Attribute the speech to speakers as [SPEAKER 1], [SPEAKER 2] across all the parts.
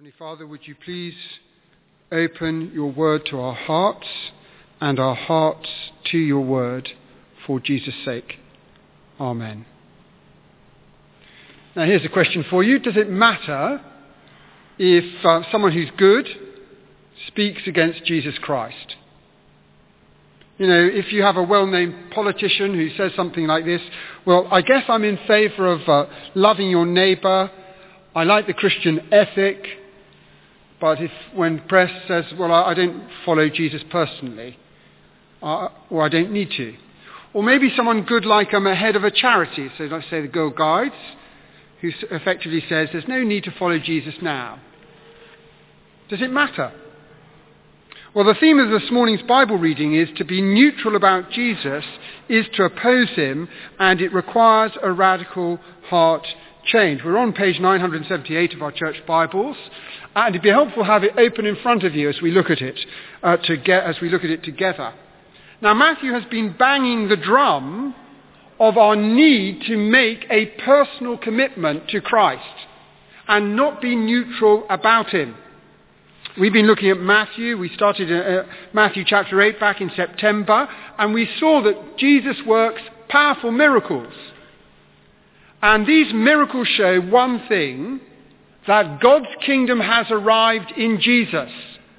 [SPEAKER 1] Heavenly Father, would you please open your word to our hearts and our hearts to your word for Jesus' sake. Amen. Now here's a question for you. Does it matter if someone who's good speaks against Jesus Christ? You know, if you have a well-known politician who says something like this, well, I guess I'm in favour of loving your neighbour. I like the Christian ethic. But if when press says, well, I don't follow Jesus personally, or I don't need to. Or maybe someone good like a head of a charity, so let's say the Girl Guides, who effectively says there's no need to follow Jesus now. Does it matter? Well, the theme of this morning's Bible reading is to be neutral about Jesus is to oppose him, and it requires a radical heart change. We're on page 978 of our church Bibles, and it'd be helpful to have it open in front of you as we look at it, together. Now, Matthew has been banging the drum of our need to make a personal commitment to Christ and not be neutral about him. We've been looking at Matthew. We started Matthew chapter 8 back in September, and we saw that Jesus works powerful miracles. And these miracles show one thing, that God's kingdom has arrived in Jesus.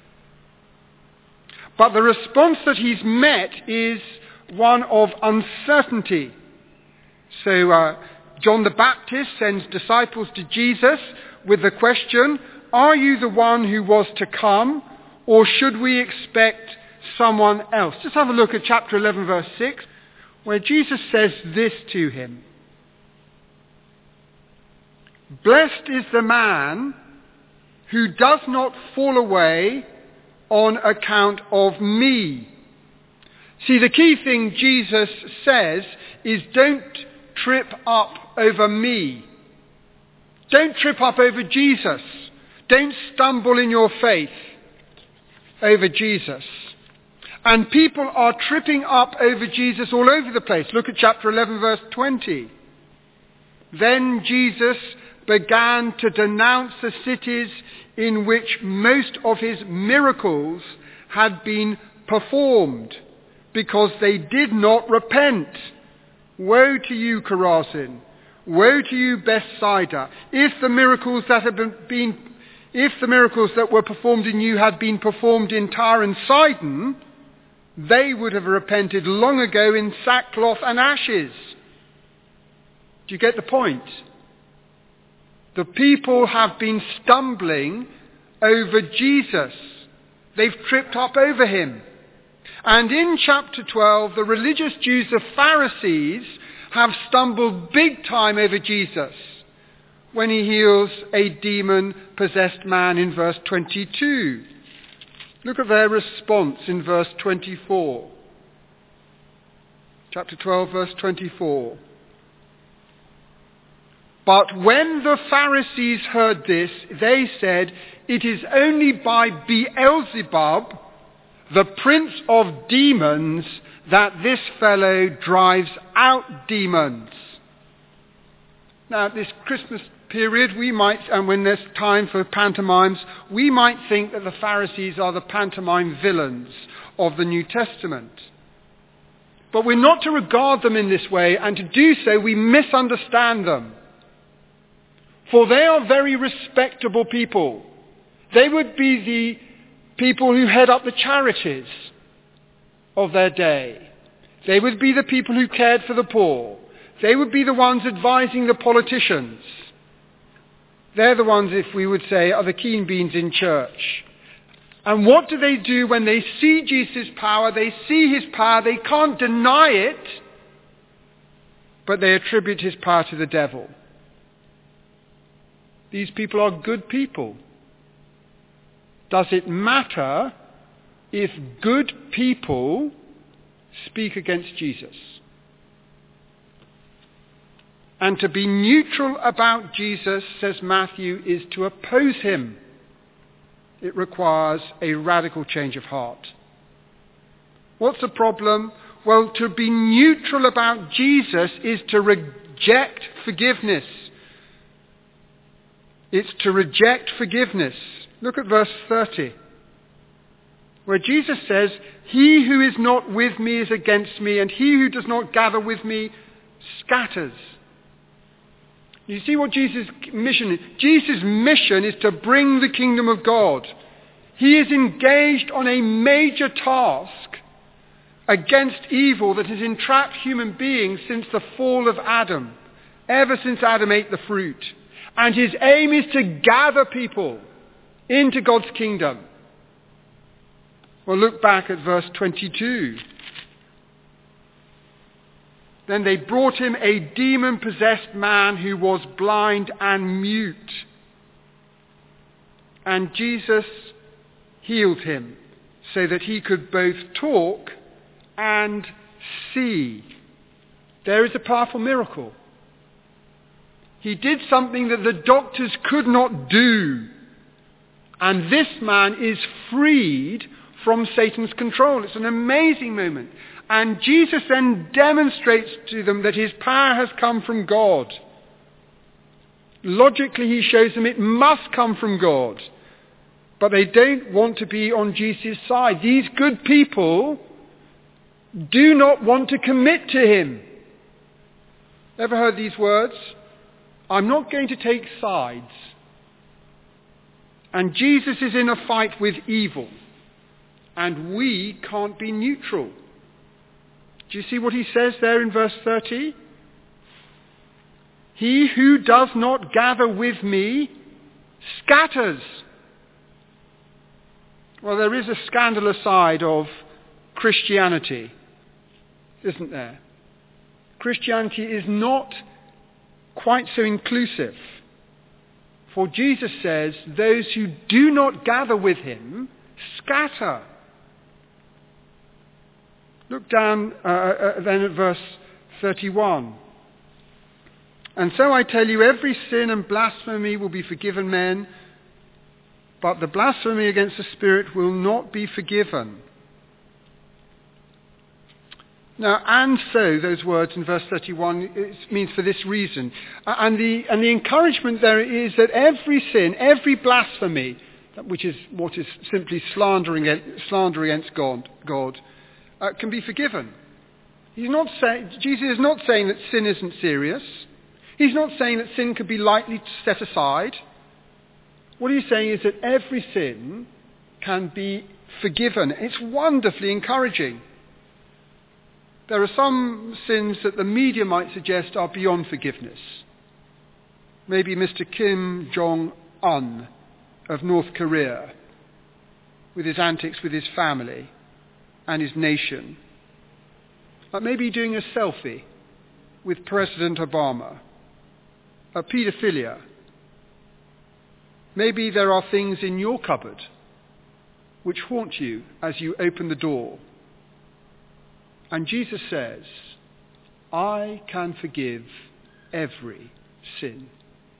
[SPEAKER 1] But the response that he's met is one of uncertainty. So John the Baptist sends disciples to Jesus with the question, are you the one who was to come, or should we expect someone else? Just have a look at chapter 11, verse 6, where Jesus says this to him. Blessed is the man who does not fall away on account of me. See, the key thing Jesus says is don't trip up over me. Don't trip up over Jesus. Don't stumble in your faith over Jesus. And people are tripping up over Jesus all over the place. Look at chapter 11, verse 20. Then Jesus began to denounce the cities in which most of his miracles had been performed, because they did not repent. Woe to you, Chorazin! Woe to you, Bethsaida! If the miracles that were performed in you had been performed in Tyre and Sidon, they would have repented long ago in sackcloth and ashes. Do you get the point? The people have been stumbling over Jesus. They've tripped up over him. And in chapter 12, the religious Jews, the Pharisees, have stumbled big time over Jesus when he heals a demon-possessed man in verse 22. Look at their response in verse 24. Chapter 12, verse 24. But when the Pharisees heard this, they said, it is only by Beelzebub, the prince of demons, that this fellow drives out demons. Now, at this Christmas period, we might, and when there's time for pantomimes, we might think that the Pharisees are the pantomime villains of the New Testament. But we're not to regard them in this way, and to do so, we misunderstand them. For they are very respectable people. They would be the people who head up the charities of their day. They would be the people who cared for the poor. They would be the ones advising the politicians. They're the ones, if we would say, are the keen beans in church. And what do they do when they see Jesus' power? They see his power. They can't deny it, but they attribute his power to the devil. These people are good people. Does it matter if good people speak against Jesus? And to be neutral about Jesus, says Matthew, is to oppose him. It requires a radical change of heart. What's the problem? Well, to be neutral about Jesus is to reject forgiveness. It's to reject forgiveness. Look at verse 30, where Jesus says, "He who is not with me is against me, and he who does not gather with me scatters." You see what Jesus' mission is? Jesus' mission is to bring the kingdom of God. He is engaged on a major task against evil that has entrapped human beings since the fall of Adam, ever since Adam ate the fruit. And his aim is to gather people into God's kingdom. Well, look back at verse 22. Then they brought him a demon-possessed man who was blind and mute. And Jesus healed him so that he could both talk and see. There is a powerful miracle. He did something that the doctors could not do. And this man is freed from Satan's control. It's an amazing moment. And Jesus then demonstrates to them that his power has come from God. Logically, he shows them it must come from God. But they don't want to be on Jesus' side. These good people do not want to commit to him. Ever heard these words? I'm not going to take sides. And Jesus is in a fight with evil. And we can't be neutral. Do you see what he says there in verse 30? He who does not gather with me scatters. Well, there is a scandalous side of Christianity, isn't there? Christianity is not quite so inclusive. For Jesus says, those who do not gather with him scatter. Look down then at verse 31. And so I tell you, every sin and blasphemy will be forgiven men, but the blasphemy against the Spirit will not be forgiven. Now, and so, those words in verse 31, it means for this reason. And the encouragement there is that every sin, every blasphemy, which is what is simply slander against God, can be forgiven. Jesus is not saying that sin isn't serious. He's not saying that sin could be lightly set aside. What he's saying is that every sin can be forgiven. It's wonderfully encouraging. There are some sins that the media might suggest are beyond forgiveness. Maybe Mr. Kim Jong-un of North Korea, with his antics with his family and his nation. Maybe doing a selfie with President Obama. Paedophilia. Maybe there are things in your cupboard which haunt you as you open the door. And Jesus says, I can forgive every sin.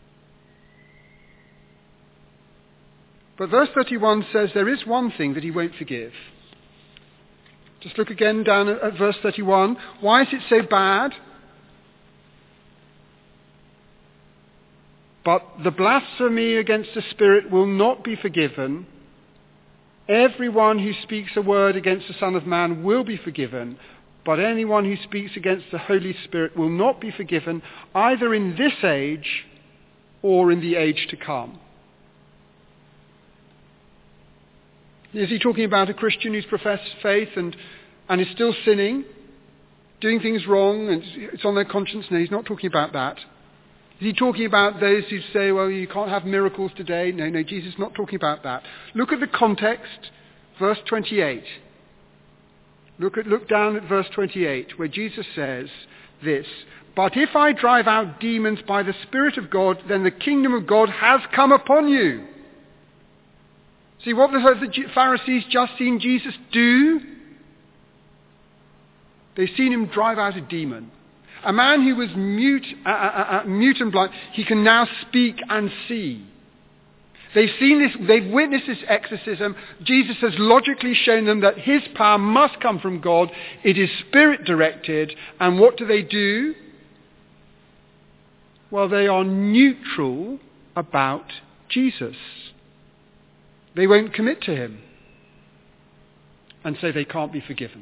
[SPEAKER 1] But verse 31 says there is one thing that he won't forgive. Just look again down at verse 31. Why is it so bad? But the blasphemy against the Spirit will not be forgiven. Everyone who speaks a word against the Son of Man will be forgiven. But anyone who speaks against the Holy Spirit will not be forgiven, either in this age or in the age to come. Is he talking about a Christian who's professed faith and is still sinning, doing things wrong, and it's on their conscience? No, he's not talking about that. Is he talking about those who say, well, you can't have miracles today? No, Jesus is not talking about that. Look at the context, verse 28. Look down at verse 28, where Jesus says this, but if I drive out demons by the Spirit of God, then the kingdom of God has come upon you. See, what have the Pharisees just seen Jesus do? They've seen him drive out a demon. A man who was mute and blind, he can now speak and see. They've seen this, they've witnessed this exorcism. Jesus has logically shown them that his power must come from God. It is Spirit-directed. And what do? Well, they are neutral about Jesus. They won't commit to him, and so they can't be forgiven.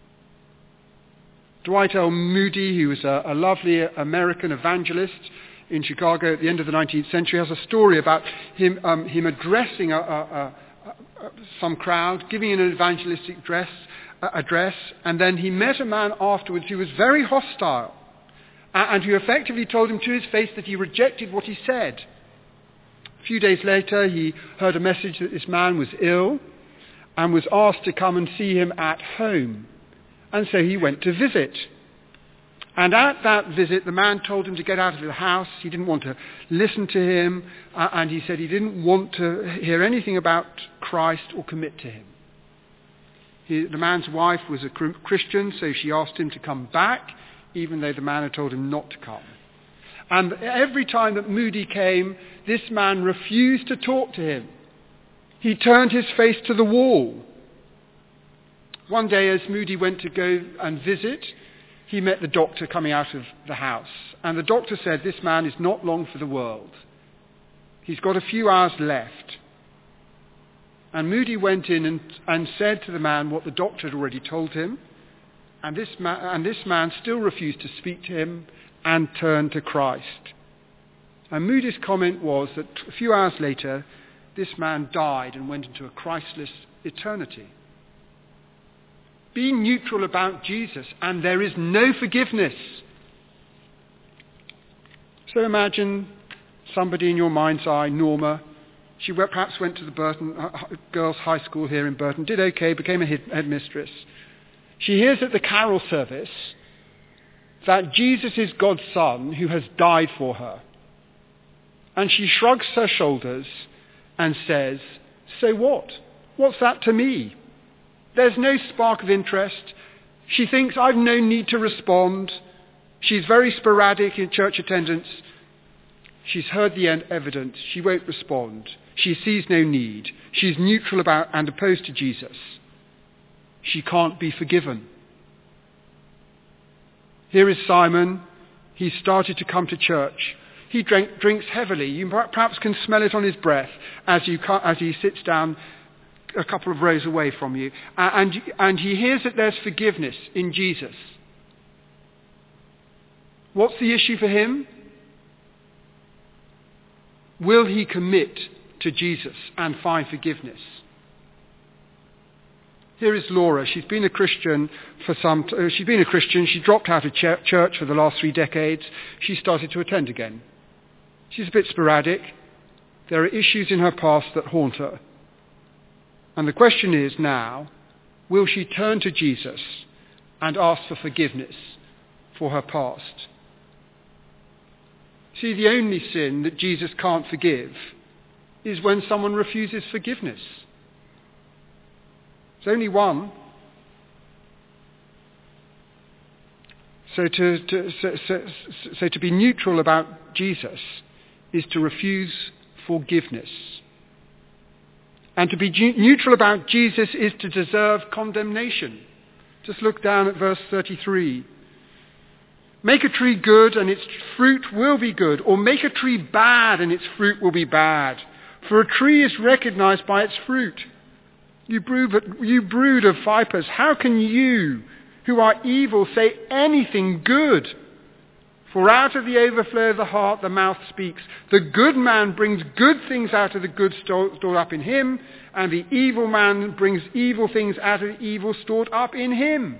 [SPEAKER 1] Dwight L. Moody, who was a lovely American evangelist in Chicago at the end of the 19th century, has a story about him addressing some crowd, giving an evangelistic address, and then he met a man afterwards who was very hostile, and who effectively told him to his face that he rejected what he said. A few days later, he heard a message that this man was ill and was asked to come and see him at home. And so he went to visit. And at that visit, the man told him to get out of the house. He didn't want to listen to him. And he said he didn't want to hear anything about Christ or commit to him. The man's wife was a Christian, so she asked him to come back, even though the man had told him not to come. And every time that Moody came, this man refused to talk to him. He turned his face to the wall. One day, as Moody went to go and visit, he met the doctor coming out of the house. And the doctor said, this man is not long for the world. He's got a few hours left. And Moody went in and said to the man what the doctor had already told him. And this man still refused to speak to him and turned to Christ. And Moody's comment was that a few hours later, this man died and went into a Christless eternity. Be neutral about Jesus, and there is no forgiveness. So imagine somebody in your mind's eye, Norma. She perhaps went to the Burton Girls' High School here in Burton, did okay, became a headmistress. She hears at the carol service that Jesus is God's Son who has died for her. And she shrugs her shoulders and says, so what? What's that to me? There's no spark of interest. She thinks I've no need to respond. She's very sporadic in church attendance. She's heard the evidence. She won't respond. She sees no need. She's neutral about and opposed to Jesus. She can't be forgiven. Here is Simon. He started to come to church. He drinks heavily. You perhaps can smell it on his breath as he sits down a couple of rows away from you. And he hears that there's forgiveness in Jesus. What's the issue for him? Will he commit to Jesus and find forgiveness? Here is Laura. She's been a Christian She dropped out of church for the last 3 decades. She started to attend again. She's a bit sporadic. There are issues in her past that haunt her. And the question is now, will she turn to Jesus and ask for forgiveness for her past? See, the only sin that Jesus can't forgive is when someone refuses forgiveness. There's only one. So to be neutral about Jesus is to refuse forgiveness. And to be neutral about Jesus is to deserve condemnation. Just look down at verse 33. Make a tree good and its fruit will be good, or make a tree bad and its fruit will be bad. For a tree is recognized by its fruit. You brood of vipers, how can you, who are evil, say anything good? For out of the overflow of the heart the mouth speaks. The good man brings good things out of the good stored up in him, and the evil man brings evil things out of the evil stored up in him.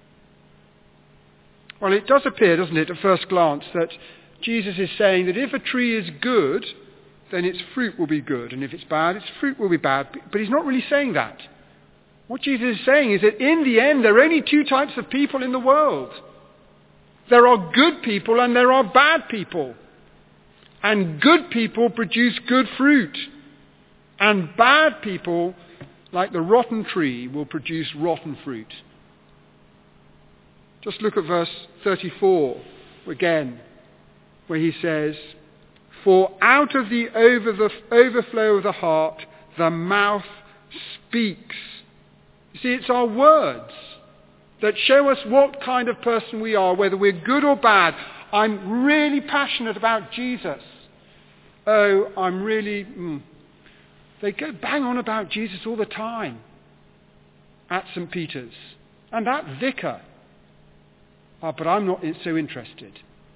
[SPEAKER 1] Well, it does appear, doesn't it, at first glance, that Jesus is saying that if a tree is good, then its fruit will be good, and if it's bad, its fruit will be bad. But he's not really saying that. What Jesus is saying is that in the end, there are only 2 types of people in the world. There are good people and there are bad people. And good people produce good fruit. And bad people, like the rotten tree, will produce rotten fruit. Just look at verse 34 again, where he says, for out of the overflow of the heart, the mouth speaks. You see, it's our words that show us what kind of person we are, whether we're good or bad. I'm really passionate about Jesus. They go bang on about Jesus all the time at St. Peter's. And that vicar. But I'm not so interested.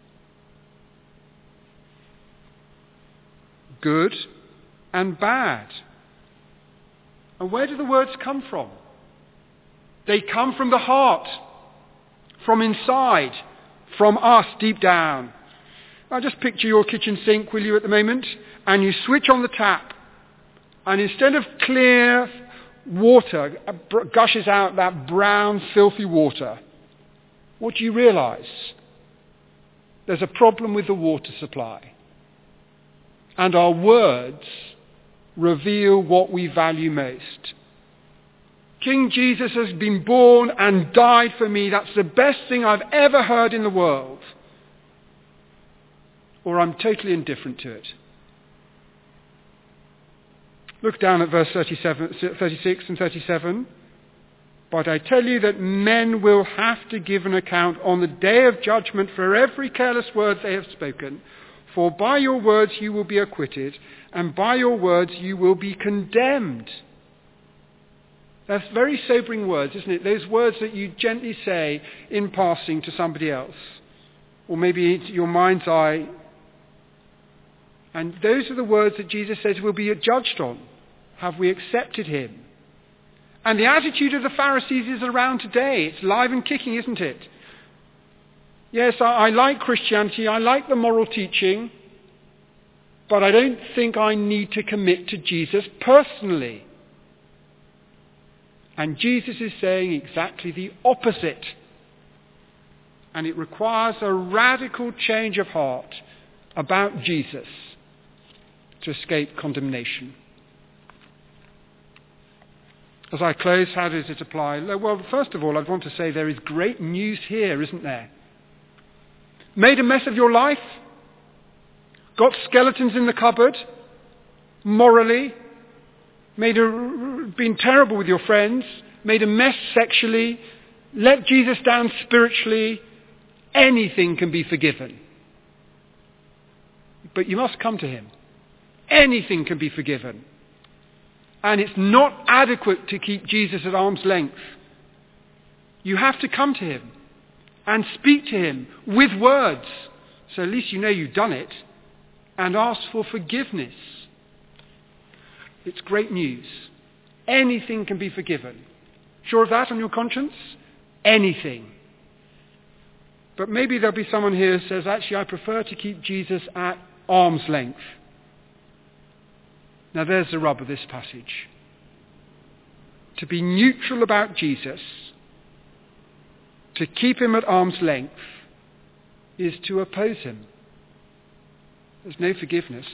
[SPEAKER 1] Good and bad. And where do the words come from? They come from the heart, from inside, from us deep down. Now just picture your kitchen sink, will you, at the moment? And you switch on the tap. And instead of clear water gushes out that brown, filthy water, what do you realize? There's a problem with the water supply. And our words reveal what we value most. King Jesus has been born and died for me. That's the best thing I've ever heard in the world. Or I'm totally indifferent to it. Look down at verse 36 and 37. But I tell you that men will have to give an account on the day of judgment for every careless word they have spoken. For by your words you will be acquitted, and by your words you will be condemned. That's very sobering words, isn't it? Those words that you gently say in passing to somebody else, or maybe to your mind's eye. And those are the words that Jesus says we'll be judged on. Have we accepted him? And the attitude of the Pharisees is around today. It's live and kicking, isn't it? Yes, I like Christianity. I like the moral teaching. But I don't think I need to commit to Jesus personally. And Jesus is saying exactly the opposite. And it requires a radical change of heart about Jesus to escape condemnation. As I close, how does it apply? Well, first of all, I want to say there is great news here, isn't there? Made a mess of your life? Got skeletons in the cupboard? Morally? Been terrible with your friends? Made a mess sexually? Let Jesus down spiritually? Anything can be forgiven. But you must come to him. Anything can be forgiven. And it's not adequate to keep Jesus at arm's length. You have to come to him and speak to him with words. So at least you know you've done it. And ask for forgiveness. It's great news. Anything can be forgiven. Sure of that on your conscience? Anything. But maybe there'll be someone here who says, actually, I prefer to keep Jesus at arm's length. Now there's the rub of this passage. To be neutral about Jesus, to keep him at arm's length, is to oppose him. There's no forgiveness.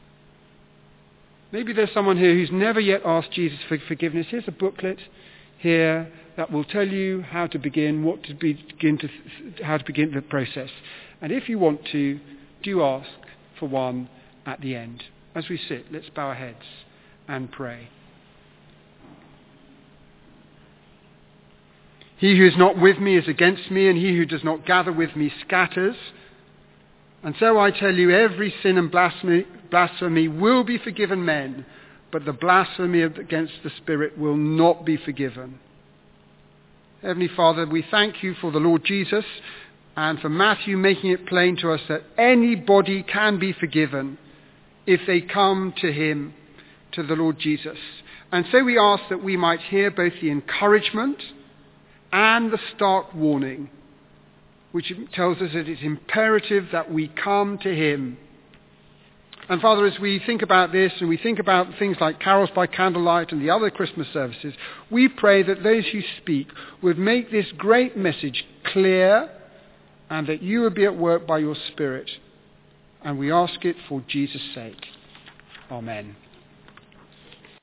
[SPEAKER 1] Maybe there's someone here who's never yet asked Jesus for forgiveness. Here's a booklet here that will tell you how to begin, how to begin the process. And if you want to, do ask for one at the end. As we sit, let's bow our heads and pray. He who is not with me is against me, and he who does not gather with me scatters. And so I tell you, every sin and blasphemy will be forgiven men, but the blasphemy against the Spirit will not be forgiven. Heavenly Father, we thank you for the Lord Jesus and for Matthew making it plain to us that anybody can be forgiven if they come to him, to the Lord Jesus. And so we ask that we might hear both the encouragement and the stark warning, which tells us that it's imperative that we come to him. And Father, as we think about this and we think about things like carols by candlelight and the other Christmas services, we pray that those who speak would make this great message clear and that you would be at work by your Spirit. And we ask it for Jesus' sake. Amen.